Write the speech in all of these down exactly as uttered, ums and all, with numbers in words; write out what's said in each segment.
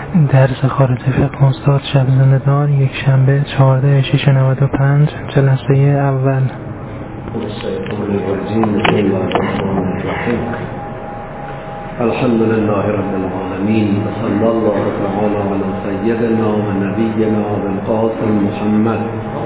درس خارج فقه استاد شب زنده‌دار یک شنبه چهارده شش نود و پنج جلسه اول. الحمد لله رب العالمين وصلى الله تعالى على سيدنا ونبينا بالقاسم محمد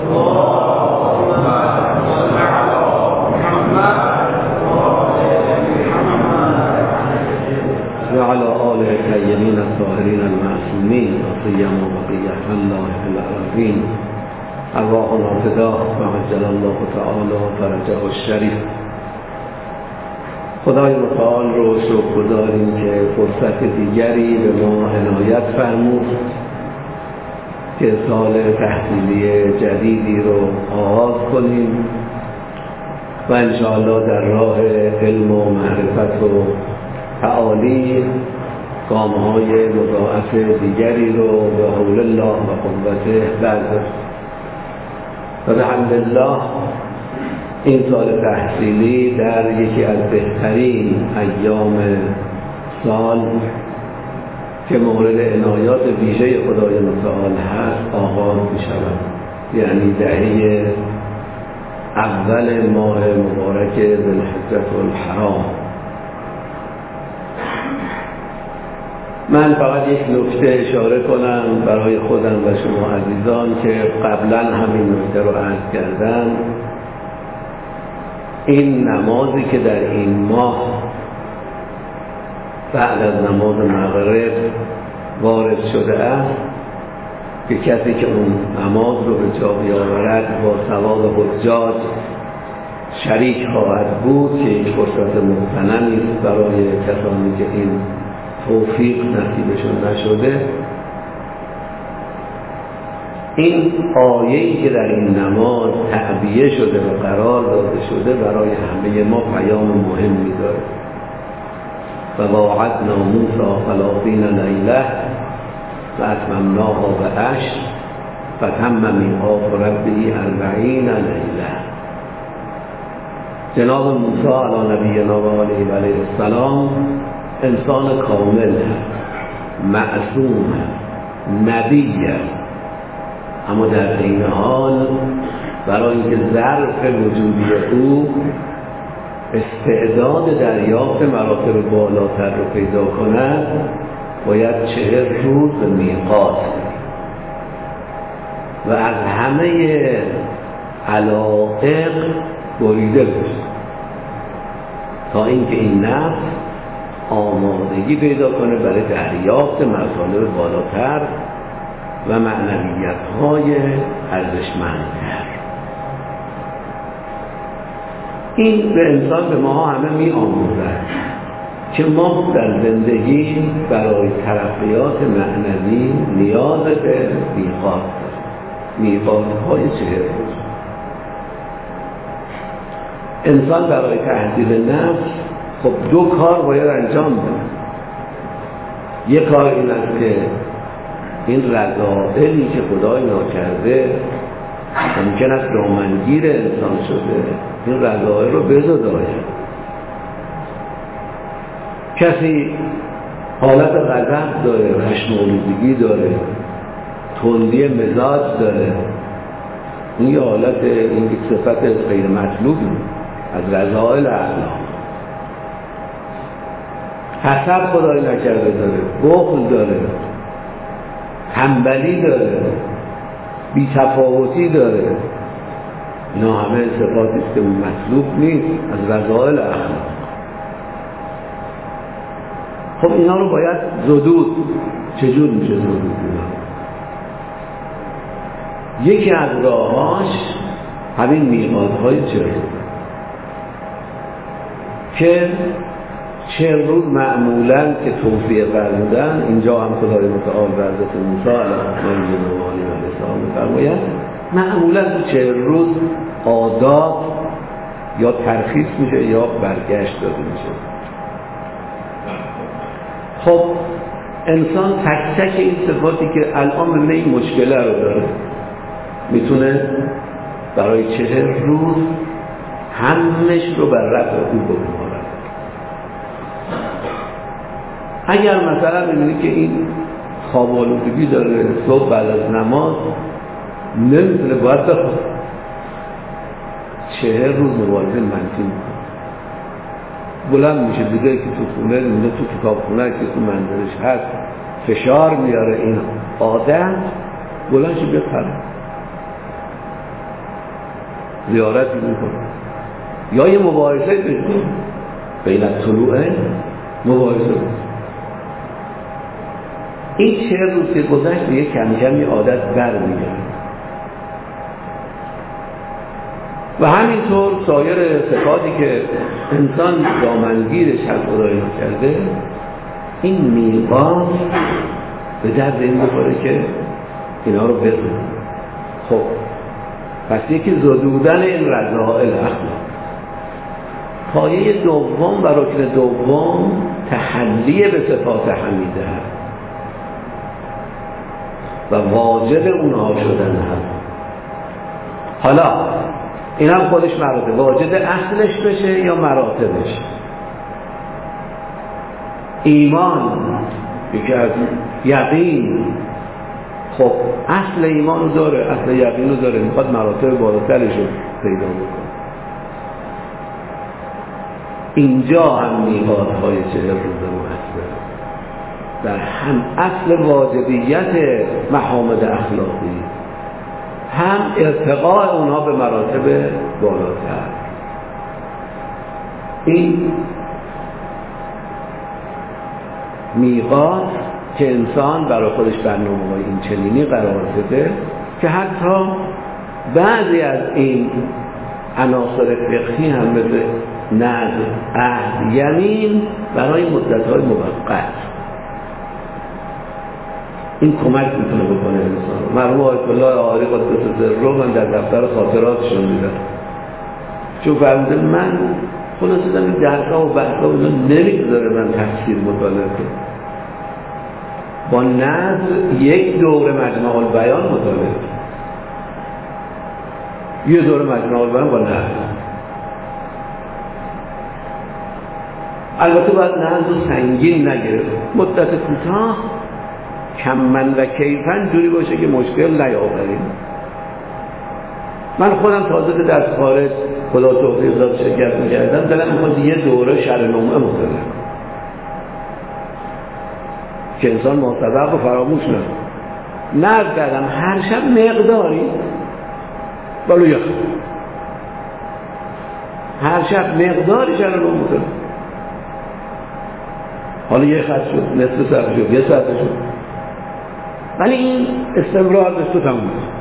وعلى آله الطيبين الطاهرين المعصومين وسيما بقية الله في الأرضين أرواحنا فداه وعجل الله تعالى فرجه الشريف. خدای متعال رو شکر گزاریم که فرصت دیگری به ما عنایت فرمود که سال تحصیلی جدیدی رو آغاز کنیم و انشاءالله در راه علم و معرفت و تعالی گام‌های مضاعف دیگری رو به حول الله و قوته برداریم. و به حمدالله این سال تحصیلی در یکی از بهترین ایام سال که مورد عنایات ویژه خدای متعال هست آغاز می شود، یعنی دهه اول ماه مبارک ذوالحجة الحرام. من فقط یک نکته اشاره کنم برای خودم و شما عزیزان که قبلا همین نکته رو عرض کردم. این نمازی که در این ماه بعد از نماز مغرب وارد شده است که کسی که اون نماز رو به جا بیاورد با ثواب حجاج شریک خواهد بود که یک فرصت مغتنمی است برای کسانی که این توفیق نصیبشون نشده. این آیه‌ای که در این نماز تعبیه شده و قرار داده شده برای همه ما پیام مهمی داره. و واعدنا موسی ثلاثین لیله و اتممناها بعشر فتم میقات ربه اربعین لیله. جناب موسی علی نبینا و آله و علیه السلام انسان کامل هست، معصوم هست، نبی هست، اما در این حال برای اینکه ظرف وجودی او استعداد دریافت مراتب بالاتر رو پیدا کند باید چهل روز به میقات و از همه علایق بریده بشه تا اینکه این نفس آمادگی پیدا کنه برای دریافت مطالب بالاتر و معنویت‌های ارزشمندتر. این به انسان به ما همه می آموزد که ما در زندگی برای ترقیات معنوی نیاز به میقات داریم، میقات‌های چهل روز. انسان برای تهذیب نفس خب دو کار باید انجام بده. یک کار این است که این رذائلی که خدای ناکرده ممکن است دامنگیر انسان شده، این رذائل رو بزداید. کسی حالت غضب داره، خشم‌آلودگی داره، تندی مزاج داره، این یه حالت، این یک صفت غیر مطلوبی از رذائل اخلاق. حسد خدای نکرده داره، بخل داره، تنبلی داره، بی‌تفاوتی داره. اینا همه صفاتی است که مطلوب نیست از رذائل اخلاق. خب اینا رو باید زدود. چجور میشه زدود اینا؟ یکی از راهاش همین میقات‌های چهل که چهل روز معمولاً که توصیه فرمودن، اینجا هم خدای متعال در حضرت موسی علیه السلام می‌فرماید معمولاً تو چهل روز آداب یا ترخیص میشه یا برگشت داده میشه. خب انسان تک تک این صفاتی که الان به این مشکله رو داره میتونه برای چهل روز همش رو بر رفع او بگذاره. اگر مثلا ببینید که این خواب آلودگی داره، صبح بعد از نماز نمیتونه، باید بخواد چهر روز مبارزه منفی میکنه، بلند میشه دیگه که تو خونه میده، تو کتاب خونه که تو منظرش هست فشار میاره این عادت، بلند شه بیاد پره زیارتی میکنه یا یه مباحثه بکنه بین طلوعه مباحثه بکنه. این چهر روز که گذشت یه کم کمی عادت بر میگرد و همینطور سایر صفاتی که انسان دامنگیرش هست خدای کرده، این میقات به درد این بخوره که اینا رو بزنه. خب پس یکی زدودن این رذائل اخلاق. پایه دوم و رکن دوم تحلی به صفات حمیده هست و واجب اونها شدن هست. حالا این هم خودش مراتب، واجب اصلش بشه یا مراتبش. ایمان یکی از یقین، خب اصل ایمان رو داره، اصل یقین رو داره، میخواد مراتب بالاترش رو پیدا بکنه. اینجا هم میقات های چهر روز مؤثر در هم اصل واجبیت محامد اخلاقی، هم ارتقاء اونها به مراتب بالاتر. این میقات که انسان برای خودش برنامه‌های این چنینی قرار بده که حتی بعضی از این عناصر فقهی هم مثل نذر، عهد، یمین برای مدت‌های موقت این کمک میتونه بکنه انسان. مرحوم آیت الله آری قدس سره من در دفتر خاطراتشون دیدم، چون فرموده من خلاصه دیدم این درس‌ها و بحث‌ها اونا نمیگذاره من تفسیر مطالعه کنم. با نذر یک دوره مجمع البیان مطالعه کنم، یه دوره مجمع البیان با نذر. البته باید نذر سنگین نگیره، مدت کوتاه کمن و کیفن جوری باشه که مشکل نیاوریم. من خودم تازه در خارج خدا توفیق داد شرکت می‌کردم، دلم می‌خواست یه دوره شرع نومه مطالعه کنم که انسان محتوق و فراموش نکنه. نذر کردم هر شب مقداری بالو یخ، هر شب مقداری شرع نومه مطالعه. حالا یه خط شد، نصف ساعت شد، یه ساعت شد، ولی این استمرار داشت و تموم شد.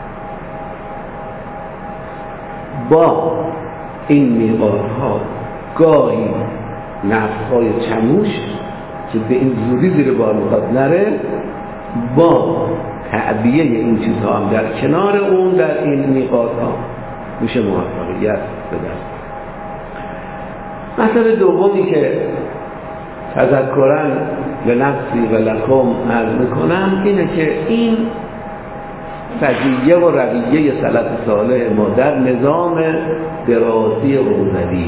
با این میقات ها گاهی نفس های چموش که به این زودی زیر بار میخواد نره، با تعبیه این چیزها هم در کنار اون در این میقات ها میشه موفقیت به دست. مسئله دومی که تذکرن به نفسی و لکم عرض میکنم اینه که این سجیه و رویه سلف صالح ما در نظام دراسی روزوی،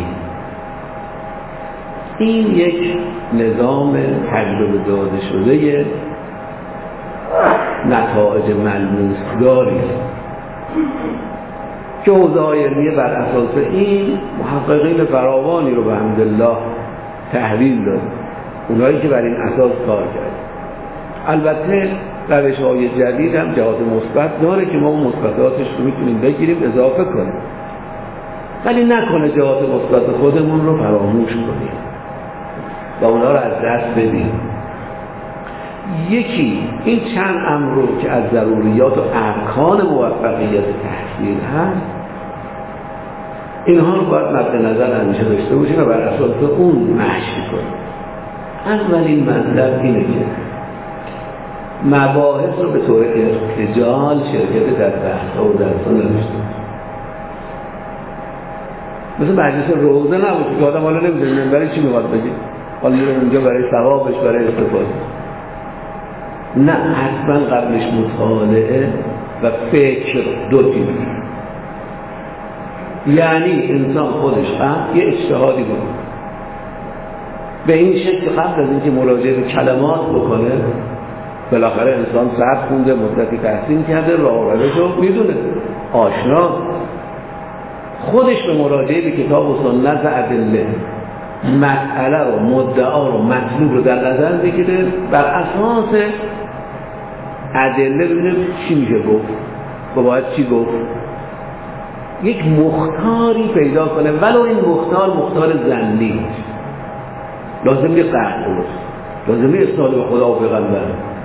این یک نظام تجربه داده شده نتایج ملموس داری که حوزه علمیه بر اساس این محققین فراوانی رو به حمدالله تحویل داد، اونایی که بر این اساس کار کرد. البته روش‌های جدید هم جهات مثبت داره که ما اون مثبتاتش رو میتونیم بگیریم اضافه کنیم، ولی نکنه جهات مثبت خودمون رو فراموش کنیم و اونا رو از دست بدیم. یکی این چند امر رو که از ضروریات و ارکان موفقیت تحصیل هست، اینها رو باید مد نظر همیشه داشته باشیم و بر اساس اون مشی کنیم. اولین مطلب اینه که مباحث رو به طور ارتجال شرکت در بحث و درس‌ها نداشته باشیم. مثل مجلس روزه نباشه که آدم حالا نمی‌دونه برای چی میخواد بگه، حالا میره اونجا برای ثوابش، برای استفاده. نه، حتما قبلش مطالعه و فکر دو تیمه. یعنی انسان خودش قبل یه اجتهادی بکنه به این شکل، قبل از اینکه مراجعه به کلمات بکنه بالاخره انسان صبر خونده، مدتی تحسین کرده، راه و روشو میدونه، آشنا، خودش به مراجعه به کتاب و سنت و ادله مسئله رو، مدعا رو، مطلوب رو در نظر بگیره، بر اساس ادله ببینه چی میشه گفت و باید چی گفت، یک مختاری پیدا کنه، ولو این مختار مختار ظنی، لازم نیست قطع درست، لازم نیست اسناد به خدا و پیغمبر،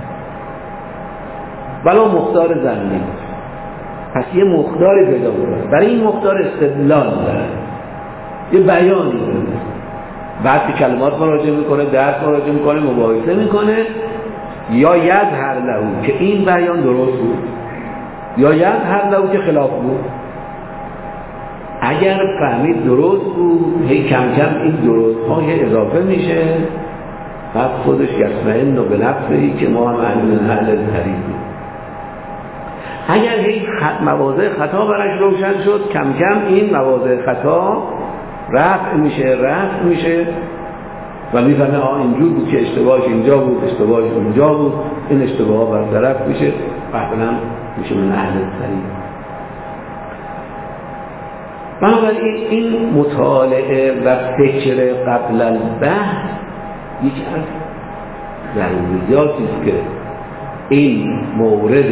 ولو مختار ظنی. پس یه مختاری پیدا کنه، برای این مختار استدلال داره، یه بیانی داره، بعد که کلمات مراجعه میکنه، درس مراجعه میکنه، مباحثه میکنه، یا یظهر له که این بیان درست بود، یا یظهر له که خلاف بود. اگر فهمید درست بود، هی کم کم این درست های اضافه میشه، بعد خودش یطمئن به نفسه که ما هم اهل اهل الحدیثیم. اگر هی مواضع خطا براش روشن شد، کم کم این مواضع خطا رفع میشه رفع میشه و میفهمه آه اینجور بود که اشتباهش اینجا بود، اشتباهش اونجا بود، این اشتباه ها برطرف میشه، مثلا میشه من اهل الحدیث. بنابراین این مطالعه و فکر قبل البحث یکی از ضروریاتی است که این مورد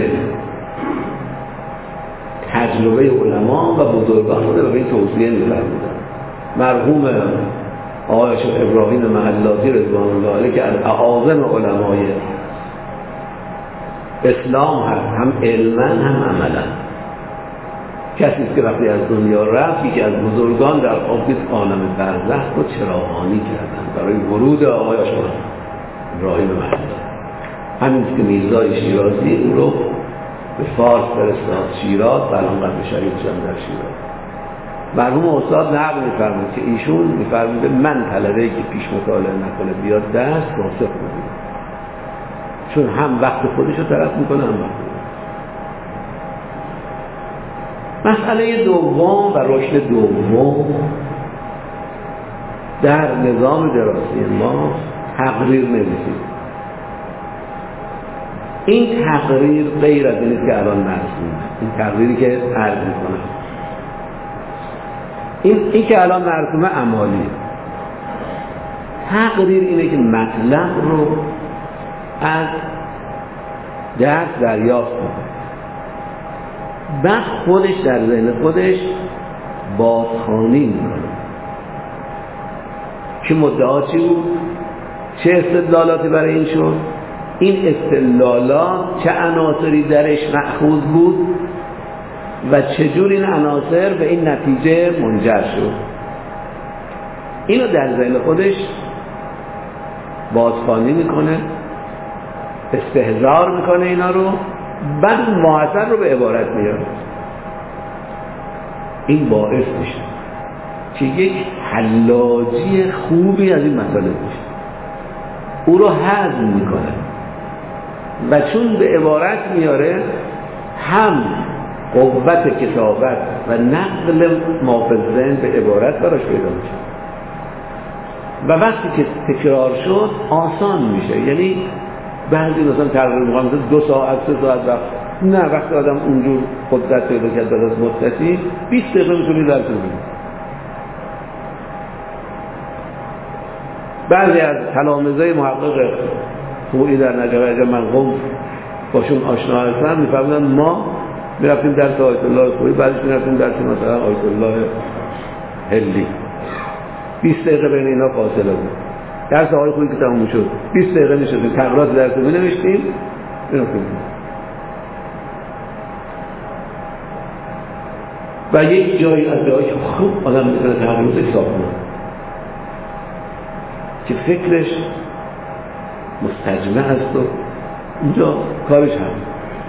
تجربه علما و بزرگان بوده و به این توصیه می‌فرمودند. مرحوم آقای شیخ ابراهیم محلاتی رضوان الله علیه که از اعاظم علمای اسلام هست، هم علما هم عملا، کسی است که وقتی از دنیا رفت یکی از بزرگان در آبیت عالم برزخ رو چراغانی کردن برای ورود آقای شیخ ابراهیم محلاتی. همین که میرزای شیرازی او رو به فارس فرستاد شیراز و الان قبل شریف شدن در شیراز. مرحوم استاد نقل می‌فرمود که ایشون می‌فرمود من طلبه‌ای که پیش مطالعه نکنه بیاد درس راسخ کنه، چون هم وقت خودش رو طرف میکنه هم وقت. مسئله دوم و رشد دوم در نظام دراسی ما تقریر نویسید. این تقریر غیر از اینه که الان مرسومه، این تقریری که عرض میکنم، این, این که الان مرسومه عمالیه. تقریر اینه که مطلب رو از درس دریافت کنه، بعد خودش در ذهن خودش بازخوانی میکنه که مدعا چی بود، چه استدلالاتی برای این شد، این استدلالات چه عناصری درش مأخوذ بود و چجور این عناصر به این نتیجه منجر شد. اینو در ذهن خودش بازخوانی میکنه، استحضار میکنه اینا رو، بعد معاصر رو به عبارت میاره. این باعث میشه که یک حلاجی خوبی از این مسئله میشه، او رو هضم میکنه و چون به عبارت میاره هم قوت کتابت و نقل ما فی الذهن به عبارت براش پیدا میشه و وقتی که تکرار شد آسان میشه. یعنی بعضی مثلا تقریبا میخوام دو ساعت سه ساعت وقت نه، وقتی آدم اونجور قدرت پیدا کرد بعد از مدتی بیست دقیقه میتونی درس بگیری. بعضی از تلامذه محقق خویی در نجف من قم باشون آشنا هستم میفهمن ما میرفتیم درس آیت الله خویی، بعدش میرفتیم درس مثلا آیت الله هلی، بیست دقیقه بین اینا فاصله بود. درس آقای خویی که تموم شد بیست دقیقه نشستیم تقریرات درس رو بنوشتیم بنوشتیم و یک جایی از جایی که خوب آدم میتونه تقریرات حساب کنه که فکرش مستجمع است و اونجا کارش هست.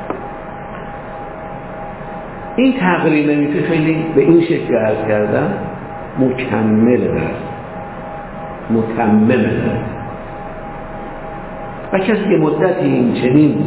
این تقریر نمیشه خیلی به این شکل عرض کردم مکمل است، متمم است و کسی که مدتی این چنین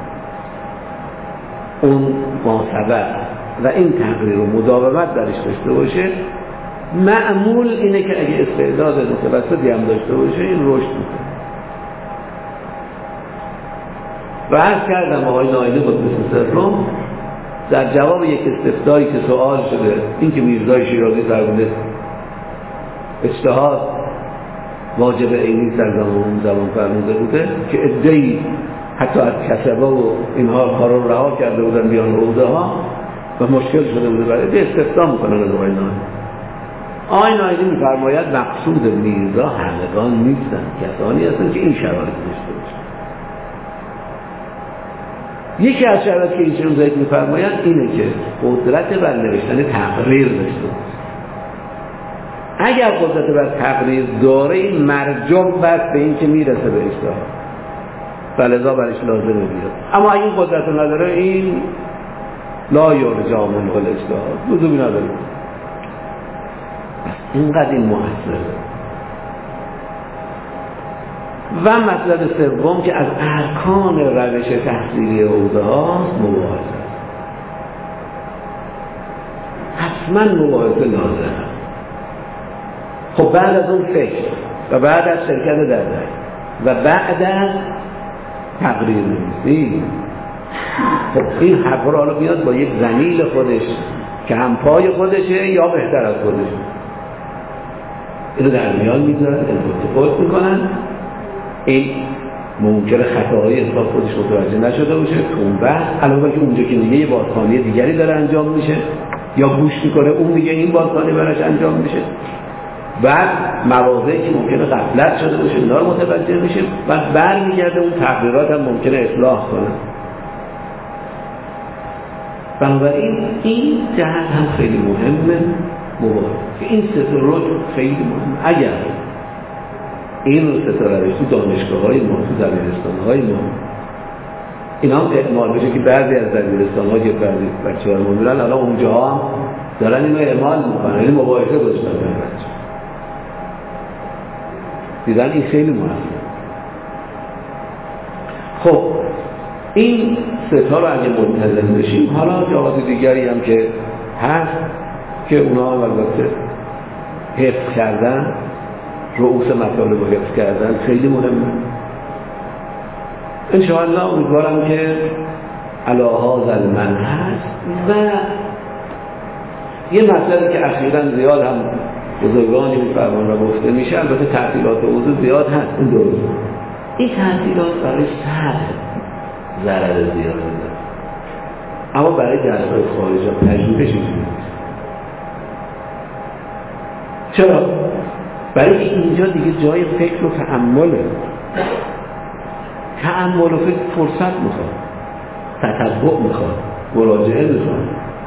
اون ماسبه و این تقریر و مداومت درش داشته باشه، معمول اینه که اگه استعداد متوسطی هم داشته باشه این رشد میکنه. و عرض کردم آقای نایینی قدس سرم در جواب یک استفتایی که سوال شده، این که میرزای شیرازی فرموده اجتهاد واجب عینی در زمان زمان فرموده بوده که عده‌ای حتی از کسبه و اینها کارا رو رها کرده بودن بیان روضه ها و مشکل شده بوده برای عده استفتا میکنن از آقای نایینی. آقای نایینی میفرماید مقصود میرزا همگان نیستن، کسانی هستن که این شرایط داشته باشن. یکی از شرایط که ایشون ذکر میفرماید اینه که قدرت بر نوشتن تقریر داشته باشه. اگر قدرت بر تقریر داره مرجع بس به این که میرسه به اجتهاد فلذا برش لازمه بیاد، اما اگه این قدرت نداره این لا یرجع منه الاجتهاد، لزومی نداره. اینقدر این مؤثره. و مطلب سوم که از ارکان روش تحصیلی حوزه هاست مباحثه. حتما مباحثه لازمه. خب بعد از اون فکر و بعد از شرکت در درک و بعد از تقریر نویسی، خب این حرف رو حالا بیاد با یک زمیل خودش که هم پای خودشه یا بهتر از خودشه اینو در میان میذارن، انتخاب میکنن. این ممکنه خطاهای انسان خودش متوجه نشده باشه تو اون بحث، علاوه که اونجا که دیگه یه بازخوانی دیگری داره انجام میشه یا گوش میکنه اون میگه این بازخوانی براش انجام میشه، بعد مواضعی که ممکنه غفلت شده باشه اینا رو متوجه میشه و برمیگرده اون تغییرات هم ممکنه اصلاح کنه. بنابراین این جهت هم خیلی مهمه مبارک که این سه رو خیلی مهمه. اگر این رو ستاره روش تو دانشگاه های ما، تو دبیرستان های ما اینا هم اعمال بشه که بعضی از دبیرستان ها که بعضی بچه ها میرن الان اونجا هم دارن اینو اعمال میکنن، این مباحثه گذاشتن برای بچه دیدن، این خیلی مهمه. خب این ستا رو اگه منتظم بشیم، حالا جهات دیگری هم که هست که اونا هم البته حفظ کردن، رؤوس مطالب رو حفظ کردن خیلی مهمه. انشاءالله امیدوارم که علی هذا المنهج و یه مطلبی که اخیراً زیاد هم بزرگانی میفرمان و گفته میشه، البته تعطیلات اوضاع زیاد هست، این درست، این تعطیلات برای سر ضرر زیاد داره، اما برای درس‌های خارجی تجربهش اینجوری چرا؟ برای اینجا دیگه جای فکر و تأمله، تأمل و فکر فرصت میخواد، تتبع میخواد، مراجعه میخواد.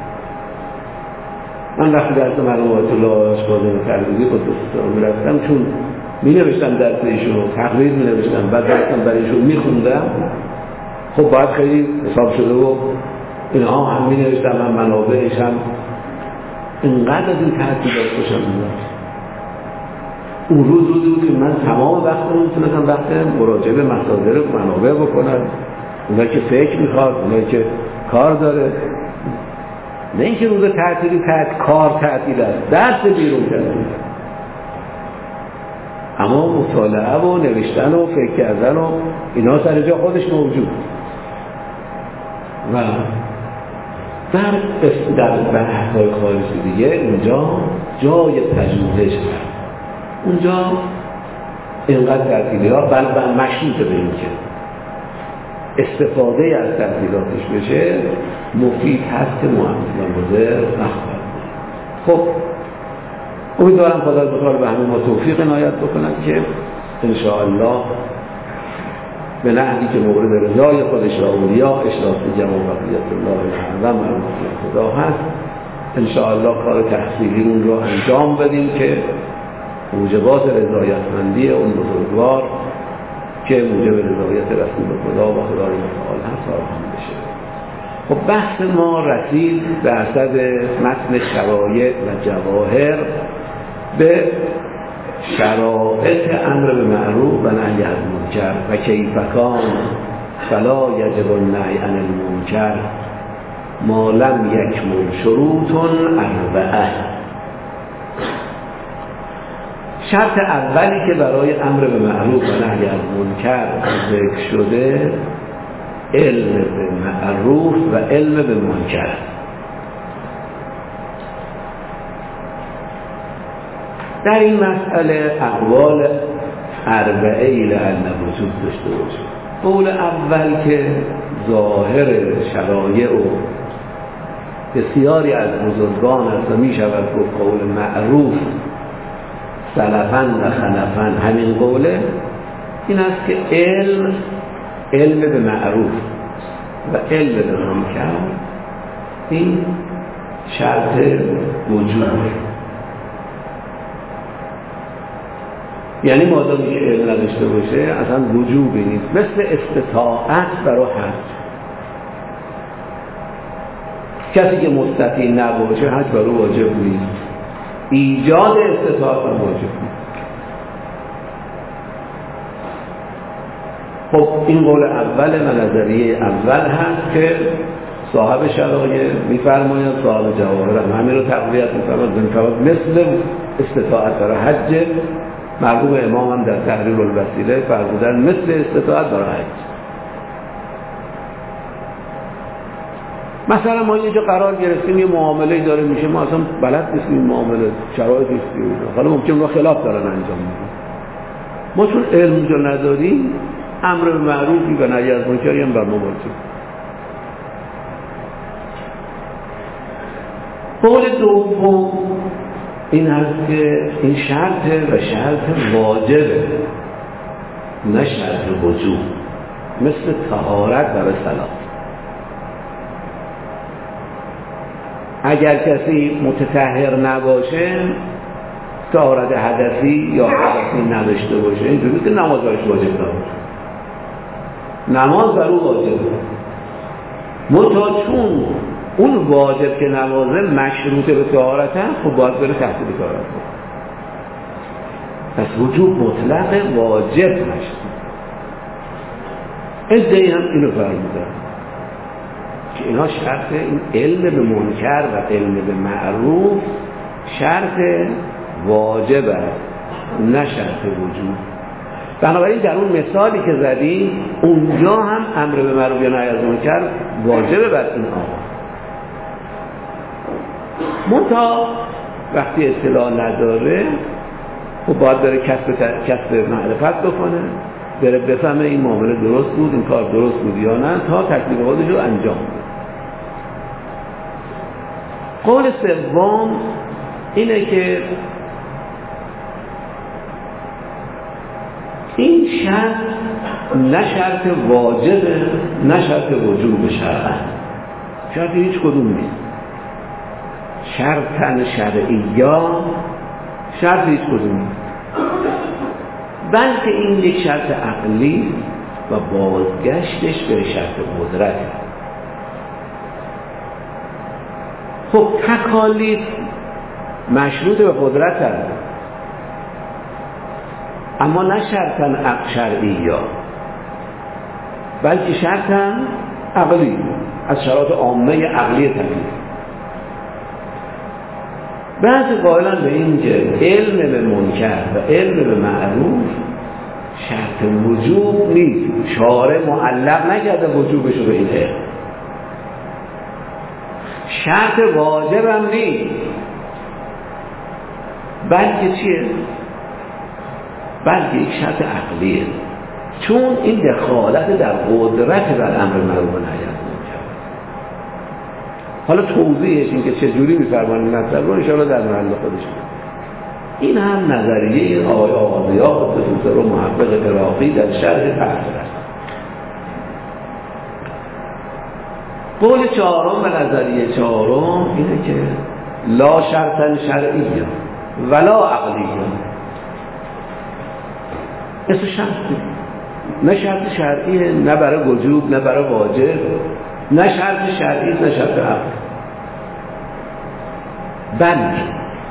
من وقتی درس مرحوم آیت الله آشکازی تربیتی قدس میرفتم، چون می نوشتم درس ایشون رو تقریر می نوشتم، بعد درستم برای ایشون می خوندم، خب باید خیلی حساب شده و اینها هم می نوشتم، هم منابعش هم اینقدر از این تحصیلات خوشم میاد. اون روز روزی بود که من تمام وقت رو میتونستم وقت مراجعه به مصادر و منابع بکنم، اونایی که فکر میخواد، اونایی که کار داره، نه اینکه روز تعطیلی تعطیل کار تعطیل است، درس بیرون کردن، اما مطالعه و نوشتن و فکر کردن و اینا سر جا خودش موجود و در در بحث‌های خارجی دیگه اونجا جای پژوهش هست، اونجا اینقدر تعطیلی‌ها بل بل مشروطه به این که استفاده از تعطیلاتش بشه مفید هست که مؤثر نخواهد. خب امیدوارم خدا بخواد به همه ما توفیق عنایت بکنه که انشاءالله به نحوی که مورد رضای خودش و اولیا اشراف جمع بقیت الله الاعظم و رحمت خدا هست، انشاءالله کار تحصیلیمون رو انجام بدیم که موجبات رضایتمندی اون بزرگوار که موجب رضایت رسول خدا و خدای متعال هست فراهم بشه. خب بحث ما رسید به حسب متن شرایط و جواهر به شرایط امر به معروف و نهی از منکر و کیف کان فلا یجب النهی عن المنکر ما لم یکمل شروط اربعه. شرط اولی که برای امر به معروف و نهی از منکر ذکر شده علم به معروف و علم به منکر. در این مسئله اقوال اربعه ای لعل وجود داشته باشه. قول اول که ظاهر شرایع و بسیاری از بزرگان است و می شود گفت قول معروف سلفاً و خلفاً همین قوله، این است که علم علم به معروف و علم به منکر این شرط وجوده. یعنی مادامی که علم نداشته باشه اصلا وجوبی نیست، مثل استطاعت برای حج. کسی که مستطیع نباشه حج برای واجب نیست، ایجاد استطاعت هم واجب نیست. خب این قول اول و نظریه اول هست که صاحب شرایع میفرماید، صاحب جواهر هم همین رو تقویت میفرماید، مثل استطاعت برای حج. مرحوم امام هم در تحریر الوسیله فرمودن مثل استطاعت برای حج. مثلا ما اینجا قرار گرفتیم یه معامله داره میشه، ما اصلا بلد نیستیم این معامله شرایطی است، حالا ممکن ما خلاف دارن انجام میدن، ما چون علم اینجا نداریم امر به معروفی و نهی از منکری هم بر ما واجب. قول دوم این هست که این شرط و شرط واجبه، نه شرط وجوب، مثل طهارت برای صلات. اگر کسی متطهر نباشه، طهارت حدثی یا حدثی نداشته باشه، اینجوری که نماز برش واجب نباشه، نماز بر او واجبه. منتها چون اون واجب که نمازه مشروطه به طهارت هم، خب باید بره تحصیل طهارت. پس وجوب مطلق، واجب مشروط. ادعی هم اینو فرمودن که اینا شرط این علم به منکر و علم به معروف شرط واجب است، نه شرط وجوب. بنابراین در اون مثالی که زدیم اونجا هم امر به معروف یا نهی از منکر واجبه بر این آقا. منتها وقتی اطلاع نداره خب باید بره کسب کسب معرفت بکنه، بره بفهمه این معامله درست بود، این کار درست بود یا نه، تا تکلیف خودش رو انجام بده. قول سوم اینه که این شرط نه شرط واجبه نه شرط وجوب شرعه، شرط هیچ کدوم نیست. شرطن شرعیه شرط هیچ کدوم نیست، بلکه این یک شرط عقلی و بازگشتش به شرط قدرته. خب تکالیف مشروط به قدرت هست، اما نه شرطن شرعیه بلکه شرطن عقلی، از شرایط عامه عقلی تکلیف. بعضی قائلن به این که علم به منکر و علم به معروف شرط وجوب نیست، شارع معلق نکرده وجوبشو به این علم، شرط واجب هم نیست، بلکه چیه؟ بلکه یک شرط عقلیه، چون این دخالت در قدرت بر امر معروف و نهی از منکر. حالا توضیحش این که چجوری می‌فرمایند این مطلب رو ان شاءالله در محل خودش. این هم نظریه آقای آغازی‌ها قدس رو محقق عراقی در شرح فصل است. قول چهارم و نظریه چهارم اینه که لا شرطن شرعیه ولا عقلیه، اسم شرطی، نه شرط شرعیه نه برای وجوب نه برای واجب، نه شرط شرعی نه شرط عقلی، بلکه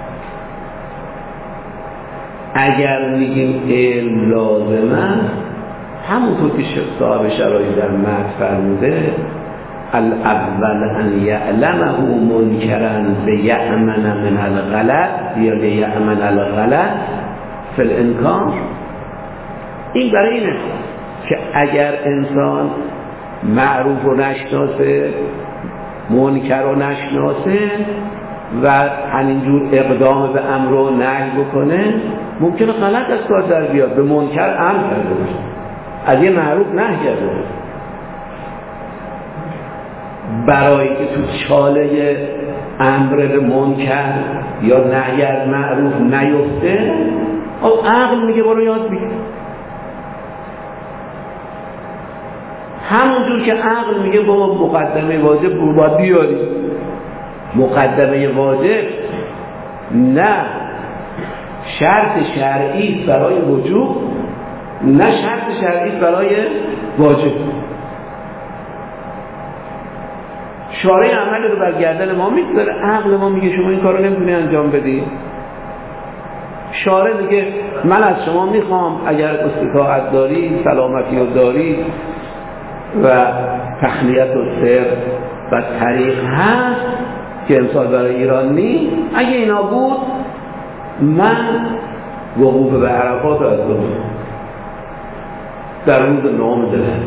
اگر میگیم علم لازمه، همونطور که صاحب شرایط در متن فرموده الاول ان یعلمه منکرا لیأمن من الغلط یا لیأمن الغلط فی الانکار. این برای اینه که اگر انسان معروف رو نشناسه، منکر رو نشناسه و همینجور اقدام به امر و نهی بکنه، ممکنه غلط از کار در بیاد، به منکر امر کرده باشه، از یه معروف نهی کرده باشه. برای که تو چاله امر به منکر یا نهی از معروف نیفته، او عقل میگه برو یاد بگیر. همونجور که عقل میگه بابا مقدمه واجب رو باید بیاری. مقدمه واجب نه شرط شرعی برای وجوب، نه شرط شرعی برای واجب. شارع عمل رو بر گردن ما میگذاره، عقل ما میگه شما این کار رو نمیتونی انجام بدی. شارع میگه من از شما میخوام اگر استطاعت داری، سلامتی رو داری و تخلیت و سر و طریق هست که امسال برای ایران نیست، اگه اینا بود من وقوف به عرفات رو از دو در روز نهم ذوالحجه.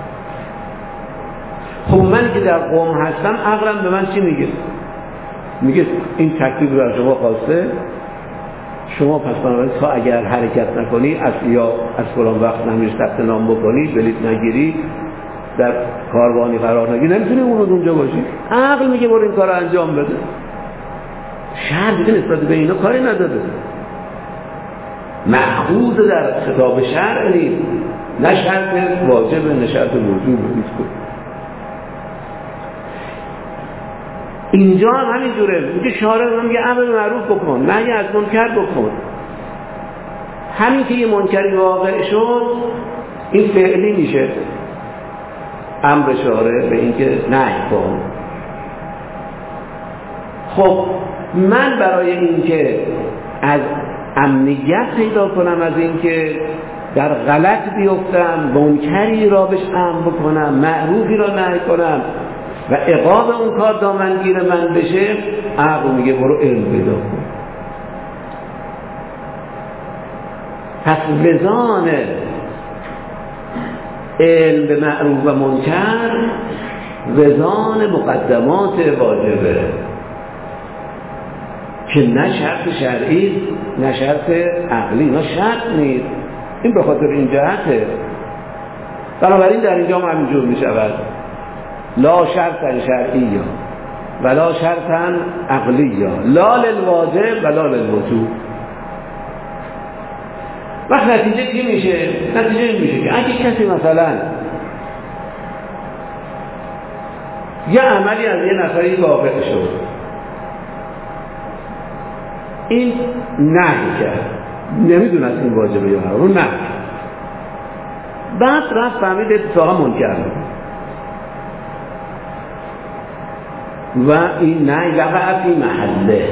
خب من که در قوم هستم عقلم به من چی میگه؟ میگه این تکلیف رو از شما خواسته، شما پس بنابراین تا اگر حرکت نکنی از یا از فلان وقت نمیش ثبت نام بکنی، بلیط نگیری، در کاروانی قرار نگیری، نمیتونی اون روز اونجا باشی. عقل میگه برو این کار رو انجام بده. شرع دیگه نسبت به اینا کاری نداده، مأخوذ در خطاب شرع نیست، نه شرط واجب نه شرط وجوب نیست. اینجا هم همینجوره، میگه شارع میگه امر معروف بکن، نهی از منکر بکن. همین که یه منکری واقع شد این فعلی میشه امر شارع به اینکه نهی کن. خب من برای اینکه از امنیت پیدا کنم از اینکه در غلط بیفتم، منکری را بهش امر بکنم، معروفی را نهی کنم و عقاب اون کار دامنگیر من بشه، عقل میگه برو علم پیدا کن. پس وزان علم به معروف و منکر وزان مقدمات واجبه که نه شرط شرعی نه شرط عقلی، نه شرط نیست. این به خاطر این جهته. بنابراین در اینجا هم همینجور می شود لا شرطا شرعی ولا شرطا عقلی، لا للواجب ولا للوجوب. وقت نتیجه چی میشه؟ نتیجه این میشه که اگه کسی مثلا یه عملی از یه نفری واقع شد، این نهی کرد، نمیدونست این واجبه یا حرام، رو نهی، بعد رفت فهمید اتفاقا منکر و این نهی وقع فی محله.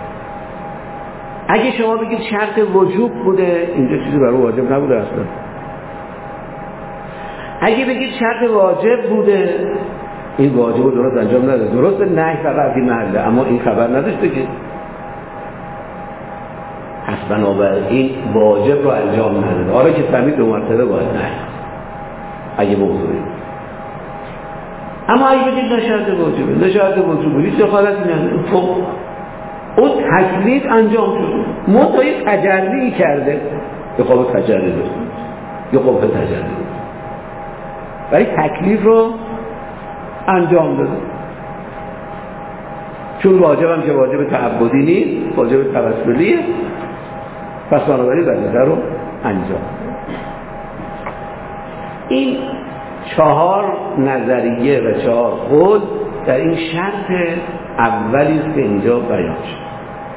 اگه شما بگید شرط وجوب بوده، اینجا چیزی برای واجب نبوده اصلا. اگه بگید شرط واجب بوده، این واجب رو درست انجام نده. درست نهی وقع فی محله، اما این خبر نداشته که پس بنابراین واجب رو انجام نده. آره که فهمید دو مرتبه باید نهی اگه موضوعی. اما اگه بگید نه شرط واجبه، نه شرط واجبه، هیچ دخالتی نداره، خب اون تکلیف انجام شد، متای تجلی کرده، یه خواب تجلی داشت، یه خواب تجلی داشت، ولی تکلیف رو انجام داده. چون واجب هم که واجب تعبدی نیست، واجب توسلیه، پس بنابراین وظیفه رو انجام. این چهار نظریه و چهار قول در این شرط اولی است که اینجا بیان شد.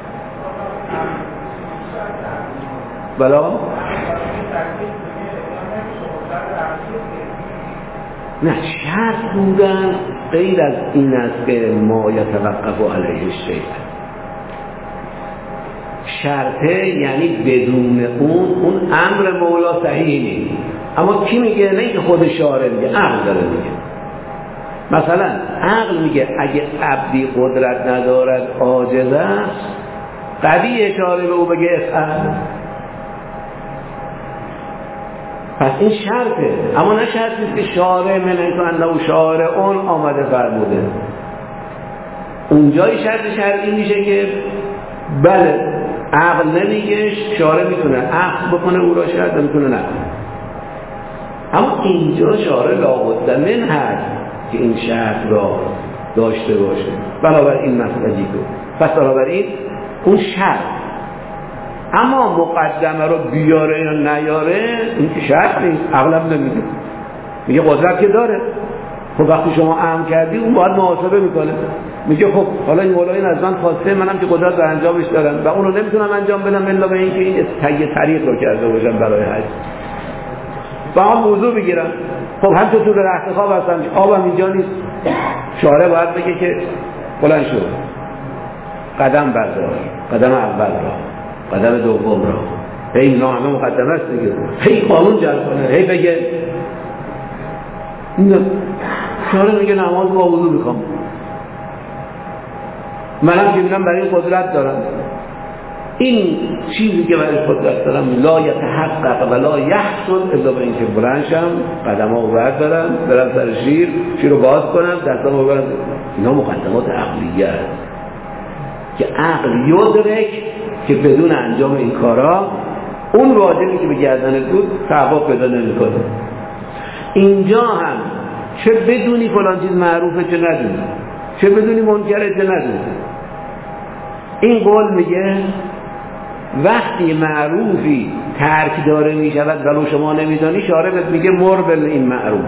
بلا نه شرط بودن غیر از این است که ما یتوقف علیه الشیء. شرطه یعنی بدون اون اون امر مولا صحیح نیست. اما کی میگه؟ نه که خود شارع میگه، عقل داره میگه. مثلا عقل میگه اگه عبدی قدرت ندارد عاجز است، قوی اشاره به او بگه افعل. پس این شرطه، اما نه شرطی که شارع من تو انه شارع اون آمده فرموده. اونجای شرط شرعی میشه که بله عقل نمیگه، شارع میتونه عقل بکنه او را شرط میتونه نکنه. اما اینجا شارع لابد من هست که این شرط را داشته باشه. بنابراین مسئله دیگه پس بنابراین اون شرط، اما مقدمه رو بیاره یا نیاره این که شرط نیست، عقلم نمیده، میگه قدرت که داره. خب وقتی شما امر کردی اون باید محاسبه میکنه، میگه خب حالا این مولای از من خواسته، منم که قدرت رو انجامش دارم و اون رو نمیتونم انجام بدم الا به اینکه این تهیه طریق رو کرده باشم برای حج و هم موضوع بگیرم. خب هم تو تو رخت خواب هستن، آبم اینجا نیست، شارع باید بگه که بلند شو، قدم بردار، قدم اول را، قدم دوم را، هی اینا همه مقدمه است دیگه، هی قانون جلب کنه، هی بگه نه. شارع میگه نماز با وضو میخوام، منم که میگم برای این قدرت دارم. این چیزی که برای قدرت دارم لا یتحقق و لا یحصل الا به اینکه بلند شم، قدم‌ها رو بردارم، برم سر شیر، شیر رو باز کنم، دستامو ببرم. اینا مقدمات عقلیه است که عقل یدرک که بدون انجام این کارا اون واجبی که به گردنت بود ثواب پیدا نمی‌کنه. اینجا هم چه بدونی فلان چیز معروفه چه ندونی، چه بدونی منکره چه ندونی. این قول میگه وقتی معروفی ترک داره میشود ولو شما نمیدانی، شارع بهت میگه مربل این معروف.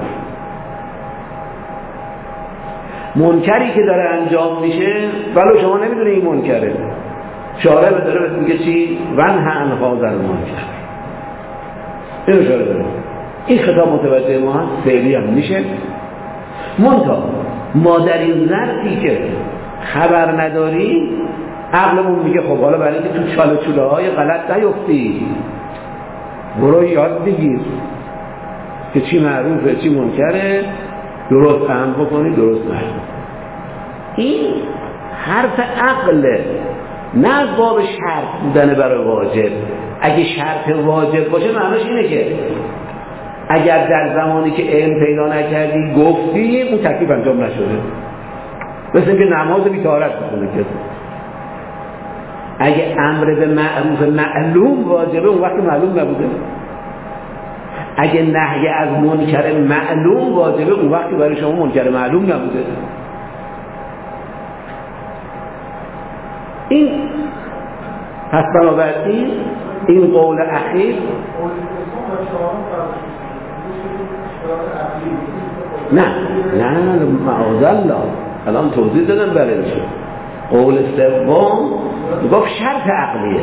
منکری که داره انجام میشه ولو شما نمیدونی این منکره، شارع بهت داره بهت میگه چی؟ ونها عن هذا المنکر. اینو شارع داره. این خطاب متوجه ما هست، فعلی هم میشه. منتها ما در این ظرفی که خبر نداری، عقلمون میگه خب حالا برای اینکه تو چاله چوله های غلط نیفتی برو یاد بگیر که چی معروفه چی منکره، درست فهم بکنی درست نکنی. این حرف عقله، نه باب شرط بودن برای واجب. اگه شرط واجب باشه معناش اینه که اگر در زمانی که علم پیدا نکردی گفتی اون تکلیف انجام نشده، مثل اینکه نماز بی طهارت بخونه کسی. اگه امر به معروف معلوم واجبه اون وقت معلوم نبوده. اگه نهی از منکر معلوم واجبه اون وقت برای شما منکر معلوم نبوده. این پس بنابراین این قول اخیر نه نه نه نه معاذالله الان توضیح دادم برای چه. قول سوم گفت شرط عقلیه،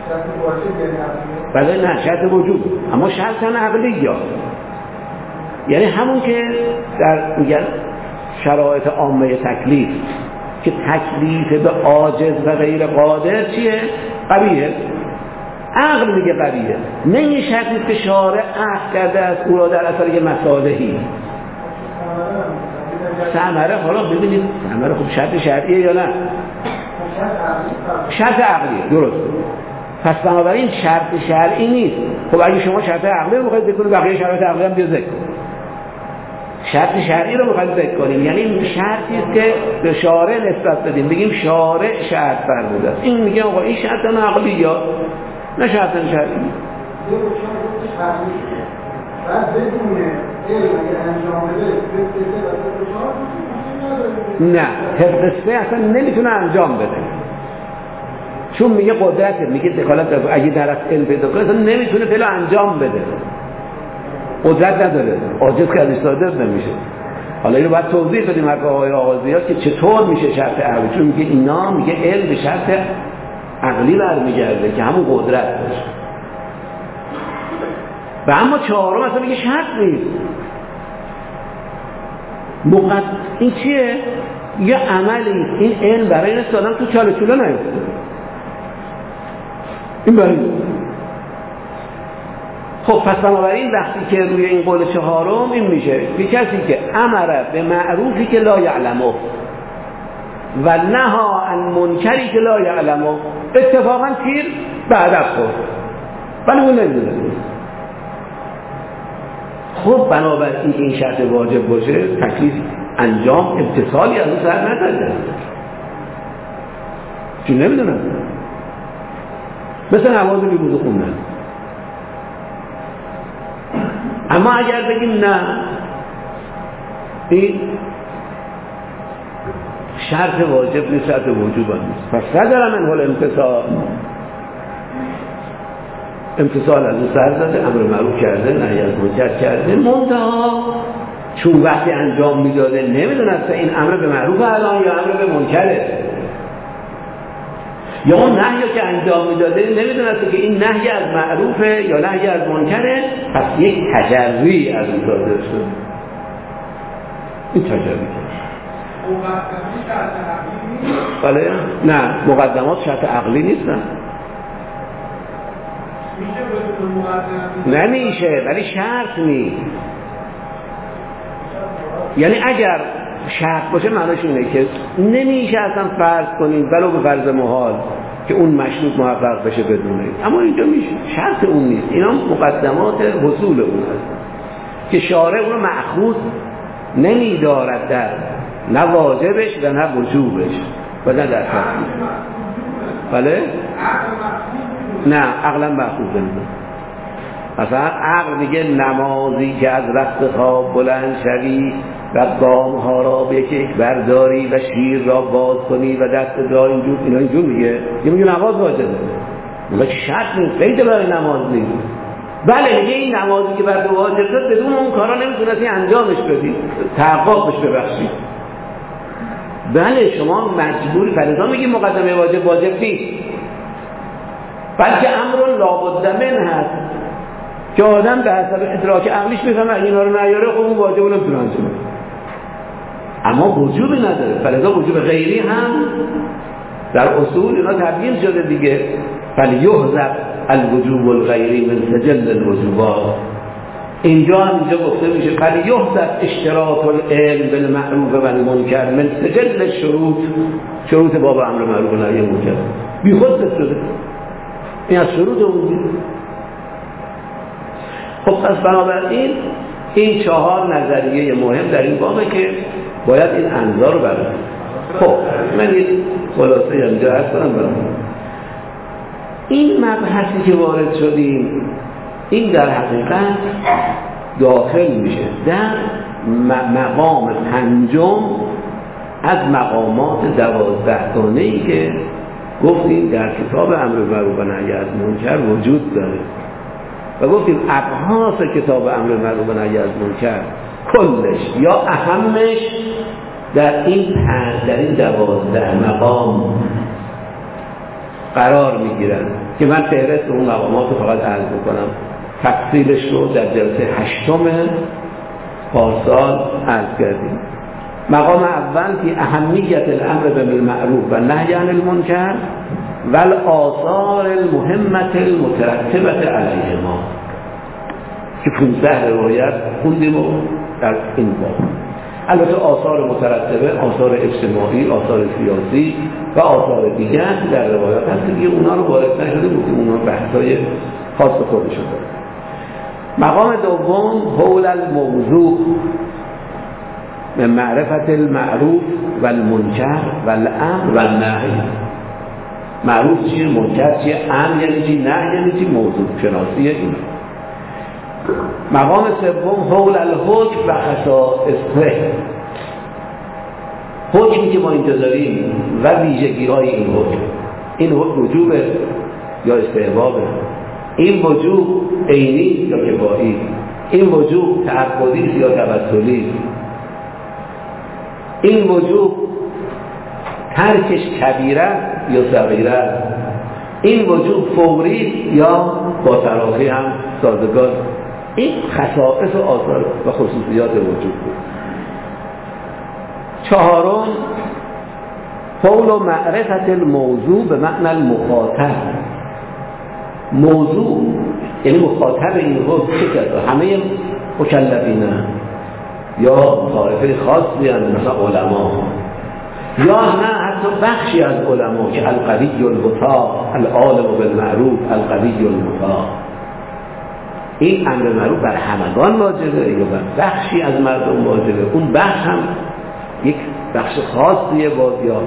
بله نه شرط وجود، اما شرط عقلیه، یعنی همون که در میگن شرایط عامه تکلیف که تکلیف به عاجز و غیر قادر چیه؟ قویه. عقل میگه قویه، نه این شرطی که شارع عقل کرده است او را در اثر یه مصالحی ثمره. حالا ببینید ثمره خب شرط شرعیه یا نه؟ شرط عقلیه، درست. پس بنابراین شرط شرعی نیست. خب اگه شما شرط عقلی رو میخواید بکنید بقیه شرط عقلی هم بیا ذکر کنید. شرط شرعی رو میخواید ذکر کنیم، یعنی شرطی است که به شارع نسبت بدیم، بگیم شارع شرط فرموده است. این میگه آقا این شرط عقلی یا نه شرط شرعی. بعد بدونه علم اگه انجام بده نه طبق سه اصلا نمیتونه انجام بده، چون میگه قدرته، میگه دخالت اگه در اصل علم پیدا کنه اصلا نمیتونه فعلا انجام بده، قدرت نداره، عاجز کردش صادر نمیشه. حالا اینو باید توضیح بدیم حرف آقای آغازیات که چطور میشه شرط عقلی، چون میگه اینا میگه علم به شرط عقلی برمیگرده که همون قدرت باشه. و اما چهارم اصلا میگه شرط نیست. مقد... این چیه؟ یه عملی، این علم برای این استادم تو چاله چوله نیفته. این برای خب پس بنابراین وقتی که روی این قول چهارم این میشه که کسی که امر به معروفی که لا یعلمه و نها عن منکری که لا یعلمه، اتفاقا تیر بعد از خود ولی اون نمیدونه. خب بنابراین این شرط واجب باشه، تکلیف انجام امتثالی از اون سر نداره. چون نمیدونم مثل نماز بیروزه خوندن. اما اگر بگیم نه این شرط واجب نیست، شرط وجوب نیست، پس ندارم این حال امتثال امتثال از اون سر زده، امر معروف کرده، نهی از منکر کرده، منتها چون وقتی انجام میداده نمیدونست این امر به معروف الان یا امر به منکره، یا اون نهی که انجام میداده نمیدونست که این نهی از معروفه یا نهی از منکره، پس یک تجری از اون صادر شد. این تجری کرد. بله؟ نه، مقدمات شرط عقلی نیستن. نمیشه، ولی شرط نیست. یعنی اگر شرط باشه معناش اینه که نمیشه اصلا فرض کنیم ولو به فرض محال که اون مشروط محقق بشه بدونه، اما اینجا میشه. شرط اون نیست، اینا مقدمات حصول اون هست که شارع اون رو مأخوذ نمیدارد در نه واجبش و نه وجوبش و نه در تکلیف. بله؟ نه، عقلا مأخوذ نمیده. مثلا عقل میگه نمازی که از رخت خواب بلند شوی و گام ها را به یک برداری و شیر را باز کنی و دست را اینجور، اینا اینجور میگه. یه میگه نماز واجبه، میگه شرط نیست، قید برای نماز نیست. بله میگه این نمازی که بر تو واجب شد بدون اون کارا نمیتونستی انجامش بدی، تحقق بش ببخشی. بله شما مجبوری، فلذا میگی مقدمه واجب واجب نیست، بلکه امر لابد من هست که آدم به حسب ادراک عقلیش میفهمه اینا رو نیاره خب اون واجب رو نمیتونه انجام بده، اما وجوبی نداره. فلذا وجوب غیری هم در اصول اینا تبیین شده دیگه. فلیحذف الوجوب الغیری من سجل الوجوبات. اینجا هم اینجا گفته میشه فلیحذف اشتراط العلم بالمعروف و المنکر من سجل الشروط، شروط باب امر معروف و نهی منکر بی خود شده، این از شروط اون. خب پس بنابراین این چهار نظریه مهم در این بابه که باید این انظار رو برد. خب من این خلاصه اینجا هست کنم برم. این مبحثی که وارد شدیم این در حقیقت داخل میشه در مقام پنجم از مقامات دوازده گانه‌ای که گفتیم در کتاب امر معروف و نهی از منکر وجود داره و گفتیم ابحاث کتاب امر معروف و نهی از منکر کلش یا اهمش در این پنج در این دوازده مقام قرار میگیرن که من فهرست اون مقامات رو فقط عرض میکنم، تفصیلش رو در جلسه هشتم پارسال عرض کردیم. مقام اول که اهمیت الامر بالمعروف و نهی عن المنکر و الآثار المهمة المترتبة علیهما که پونزده روایت خوندیم در این باب. البته آثار مترتبه، آثار اجتماعی، آثار سیاسی و آثار دیگر در روایات هست که دیگه اونا رو وارد نشده بودیم، اونا بحثای خاص خودشون داره. مقام دوم حول الموضوع من معرفت المعروف و المنکر و الامر و النهی. معروف چیه، منکر چیه، امر یعنی چی، نهی یعنی چی، موضوع شناسی این. مقام سوم حول الحکم و خصائصه، حکمی که ما اینجا داریم و ویژگی های این حکم. این حکم وجوبه یا استحبابه، این وجوب عینی یا کفایی، این وجوب تعبدی یا توسلی، این وجوب ترکش کبیره یا صغیره، این وجوب فوری یا با تراخی هم سازگار. این خصائص و آثار و خصوصیات وجود بود. چهارم حول و معرفت الموضوع به معنی المخاطب. موضوع یعنی مخاطب این حکم چه کسا؟ همه مکلفین یا طایفه خاصی هستند مثل علما، یا نه حتی بخشی از علما که القوی المطاع العالم بالمعروف القوی المطاع. این امر معروف بر همگان واجبه یا بر بخشی از مردم واجبه؟ اون بخش هم یک بخش خاصیه با زیاد.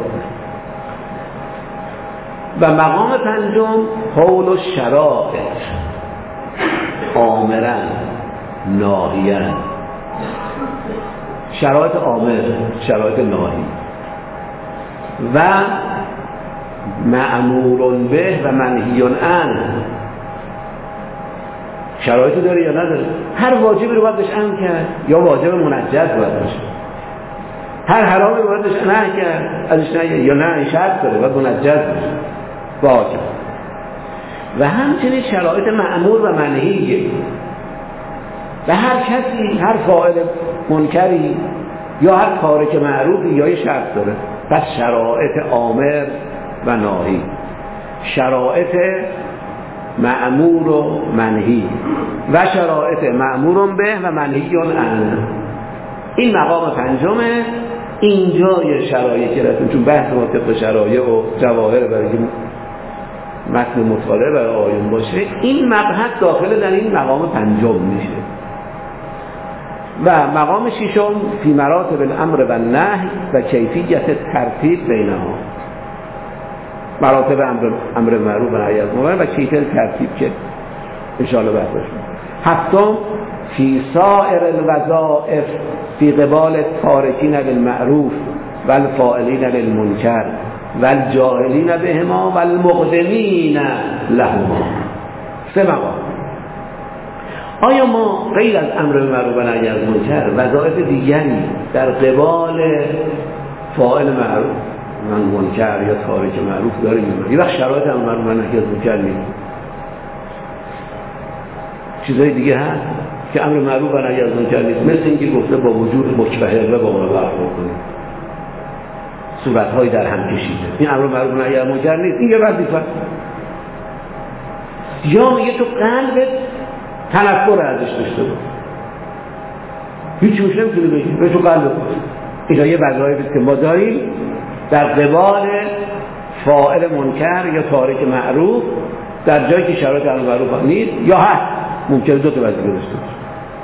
و مقام پنجم قول و شرائط، آمرن ناهیان، شرایط آمر، شرایط ناهی، و مأمور به و منهی عنه. شرایطی داره یا نداره؟ هر واجبی رو باید بهش امر کرد یا واجب منجز باید باشه، هر حرامی رو باید بهش نهی کرد ازش نهی یا نه این شرط داره باید منجز باشه واجب. و همچنین شرایط مأمور و منهیه، و هر کسی هر فاعل منکری یا هر تارک معروفی یا یه شرط داره. پس شرایط آمر و ناهی، شرایط مأمور و منهی و شرایط مأمور به و منهی عنه. این مقام پنجمه. اینجا یه شرایطی رسیم، چون بحث ما طبق شرایط و جواهر برای متن مطالعه برای آیون باشه، این مبحث داخل در این مقام پنجم میشه. و مقام ششم فی مراتب الامر و النهی و کیفیت ترتیب بینها، مراتب امر امر معروف و نهی از منکر و کیفیت ترتیب که ان شاء الله بحثش میشه. هفتم فی سائر الوظائف فی قبال التارکین بالمعروف و الفاعلین للمنکر و الجاهلین بهما و المقدمین لهما. سه مقام. آیا ما غیر از امر معروف و نهی از منکر وظایف دیگری در قبال فاعل معروف من منکر یا تارک معروف داریم؟ یه وقت شرایط امر معروف و نهی از منکر نیست، چیزای دیگه هست که امر معروف و نهی از منکر نیست، مثل اینکه گفته با وجود مکبهر و با اون برخورد کنیم، صورت‌های در هم کشیده، این امر معروف و نهی از منکر نیست، این یه وظیفه. یا میگه تو قلبت تنفر ازش داشته باش، هیچ مشکلی نمیتونه بگی به تو قلب باش. اینا یه وظایفی که ما داریم در قبال فاعل منکر یا تارک معروف در جایی که شرایط امر معروف نیست یا هست، ممکنه دو تا وظیفه داشته باشه.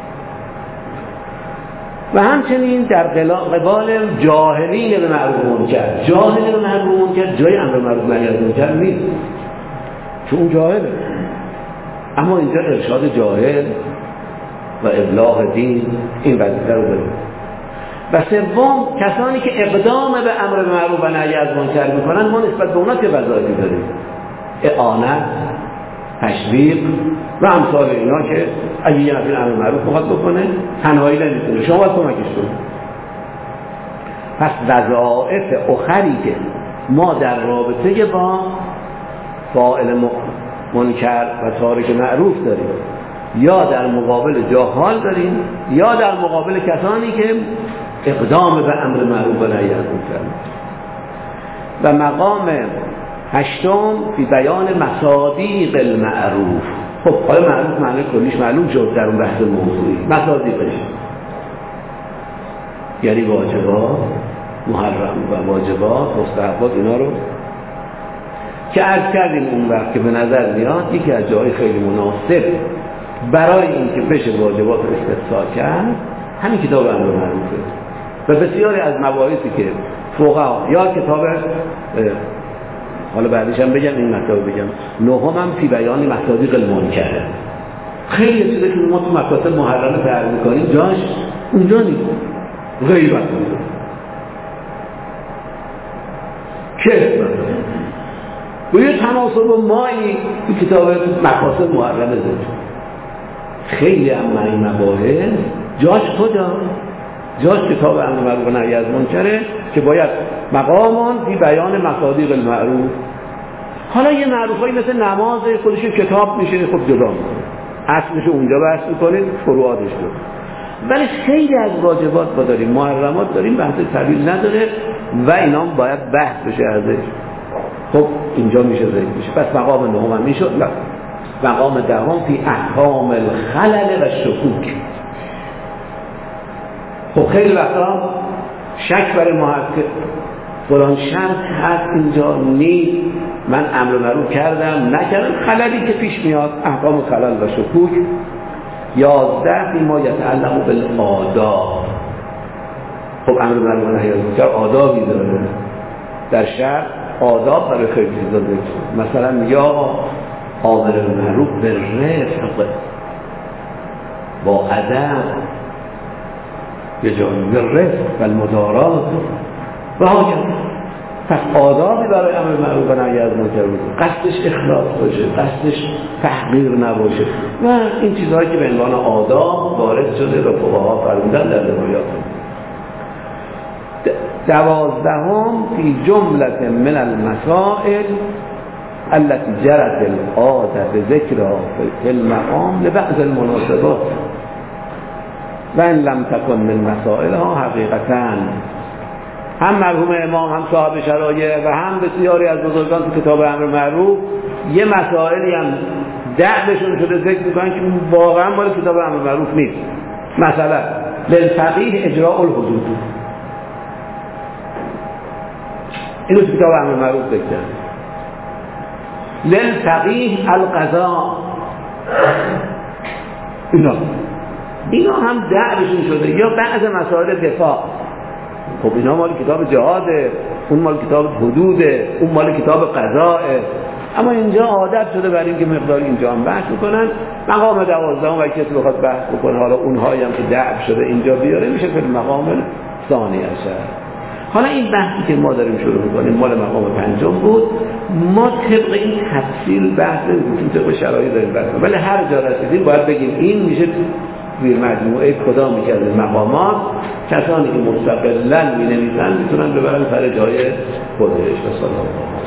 و همچنین در قبال جاهلین به معروف و منکر، جاهلین به معروف و منکر جای امر معروف و نهی از منکر نیست، چون اون جاهله. اما اینجا ارشاد جاهل و ابلاغ دین این وظیفه رو داره. و سوم کسانی که اقدام به امر معروف و نهی از منکر میکنن، ما نسبت به اونا چه وظایفی داریم؟ اعانت، تشویق و امثال اینا که اگه یه نفر امر معروف میخواد بکنه تنهایی نمیتونه، شما باید کمکش کنید. پس وظایف اخری که ما در رابطه با فاعل منکر و تارک معروف داریم، یا در مقابل جاهال داریم، یا در مقابل کسانی که اقدام به امر معروف و نهی از منکر. و مقام هشتم فی بیان مصادیق المعروف. خب حالا معروف معنی کلیش معلوم شد در اون بحث موضوعی. مصادیقش یعنی واجبات، محرم و واجبات، مستحبات، اینا رو که عرض کردیم اون وقت که به نظر میاد یکی از جای خیلی مناسب برای این که بشه واجبات رو استفسار کرد همین کتاب امر معروفه. و بسیاری از مباحثی که فقها یا کتاب حالا بعدش هم بگم این مطلب بگم نهم هم فی بیان مصادیق المنکر، خیلی چیزا که ما تو مکاتب محرمه تعریف می‌کنیم جاش اونجا نیست، غیبت که و یه تناسب مایی این کتاب مقاصد محرمه داره. خیلی هم این مباحث جاش کجا؟ جاش کتاب امر معروف و نهی از منکره که باید مقامان فی بیان مصادیق المعروف. حالا یه معروفایی مثل نماز خودش کتاب میشه، خب جدا اصلش اونجا بحث میکنید، فروعاتش داره. ولی خیلی از واجبات با داریم، محرمات داریم، بحث طویل نداره و اینا باید بحث بشه ازش. خب اینجا میشه ضعیف میشه. پس مقام نهم هم میشد. نه مقام دهم فی احکام الخلل و شکوک. خب خیلی وقتا شک برای محقق فلان شرط هست اینجا نیست، من امر معروف کردم نکردم، خللی که پیش میاد احکام خلل و شکوک یازده فیما یتعلق بالآداب. خب امر معروف و نهی از منکر آدابی داره، در شرع آداب برای خیلی چیزا داره، مثلا یا امر معروف بالرفق با ادب، یه جایی بالرفق و المدارات و هاکذا. پس آدابی برای امر معروف و نهی از منکر بود، قصدش اخلاص باشه، قصدش تحقیر نباشه و این چیزهایی که به عنوان آداب وارد شده و فقها فرمودن در روایات. دوازدهم فی جملة من المسائل التي جرت العادة بذكرها في المقام لبعض المناسبات و ان لم تكن من مسائلها حقیقتاً. هم مرحوم امام هم صاحب شرایع و هم بسیاری از بزرگان تو کتاب امر معروف یه مسائلی هم دعوشون شده ذکر میکنن که واقعا مال کتاب امر معروف نیست. مثلا للفقیه اجراء الحدود، اینو تو کتاب امر معروف ذکر. للفقیه القضاء، اینا اینا هم دعوشون شده. یا بعض مسائل دفاع، خب اینا مال کتاب جهاده، اون مال کتاب حدوده، اون مال کتاب قضاءه، اما اینجا عادت شده برای اینکه مقدار اینجا هم بحث میکنن. مقام دوازدهم و کسی بخواد بحث بکنه حالا اونهایی هم که دعو شده اینجا بیاره میشه که مقام ثانی عشر. حالا این بحثی که ما داریم شروع میکنیم مال مقام پنجم بود. ما طبق این تفصیل بحث نمیکنیم، طبق شرایط داریم بحث کنیم، ولی هر جا رسیدیم باید بگیم این میشه توی مجموعه کدام یکی از مقامات. کسانی که مستقلاً می نویسن میتونن ببرن سر جای خودش. و صلی الله